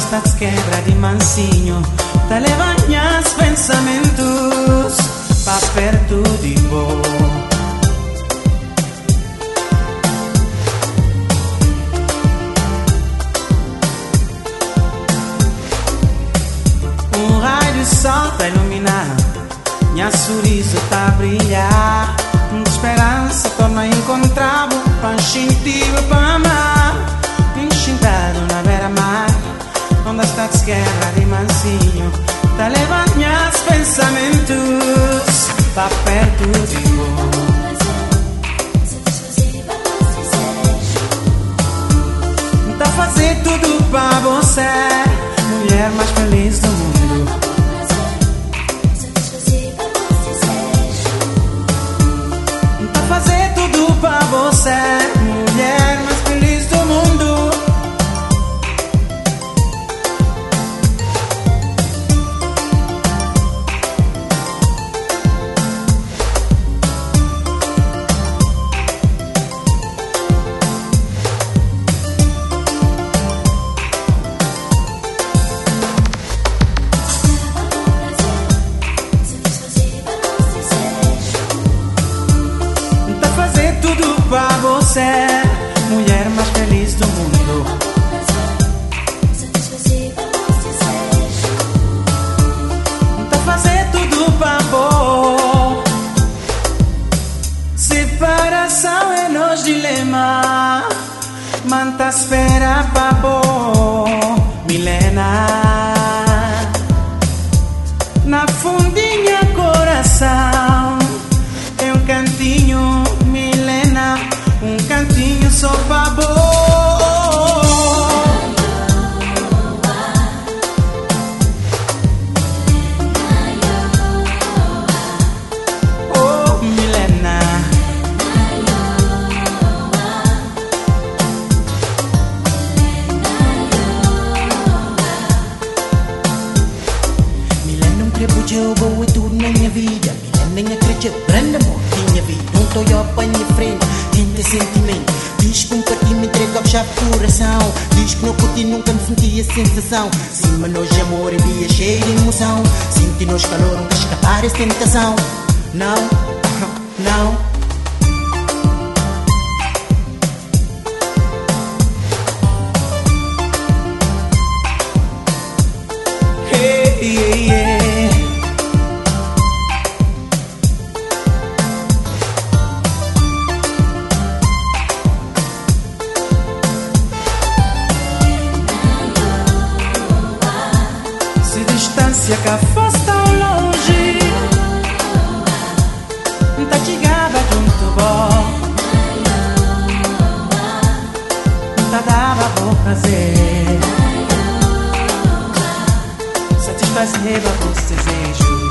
está te quebra de mansinho, te leva minhas pensamentos pra perto de boa. Um raio de sol pra iluminar, minha sorriso tá a brilhar. De esperança torna encontrá-lo, pra sentir, pra amar. Enxintado na beira-mar, onde está te quebra de mansinho, te leva minhas pensamentos pra perto de boa. Tá fazer tudo pra você, mulher mais feliz do mundo. Tá fazer tudo pra você, mulher mais feliz do mundo. Pra você, mulher mais feliz do mundo. Tá fazer tudo pra pôr. Separação é nos dilema, manta espera pra pôr. Milena, na fundinha coração tem um cantinho, Milena, um cantinho só pra boa. Oh, Milena, Milena, um crepúsculo boa e tudo na minha vida. Milena, acredita, grande amor, minha vida. Não tô eu pra minha frente, tinta sentimento. Diz que nunca te me entrega a chave do coração. Diz que não curti, nunca me senti a sensação. Sim, mas hoje amor é dia cheio de emoção. Senti nos calor, nunca escapar essa tentação. Não, não. Se a fosse tão longe, tá chegava junto bom, tá dava bom prazer, satisfazer os desejos.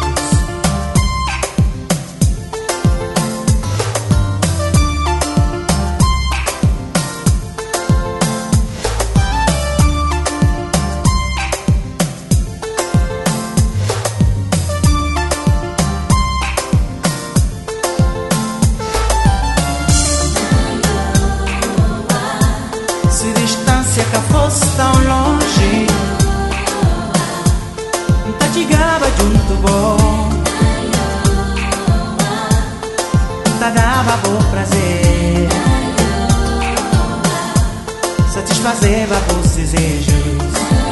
Se distância que fosse tão longe, tá chegava junto bom, tá dava bom prazer, satisfazer os desejos.